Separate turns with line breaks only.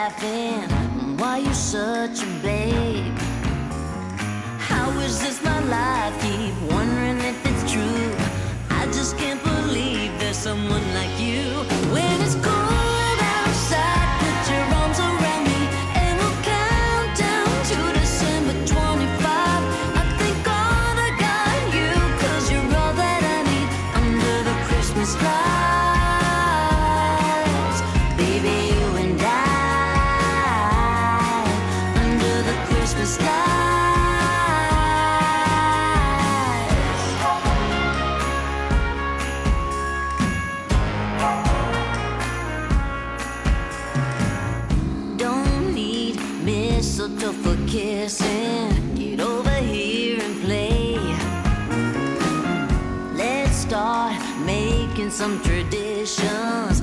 laughing. Why you such a babe? How is this my life? Keep wondering if it's true. I just can't believe there's someone like you. When it's cold outside, put your arms around me and we'll count down to December 25. I thank God I got you, 'cause you're all that I need under the Christmas lights. Baby, you and I under the Christmas lights. Mistletoe for kissing. Get over here and play. Let's start making some traditions.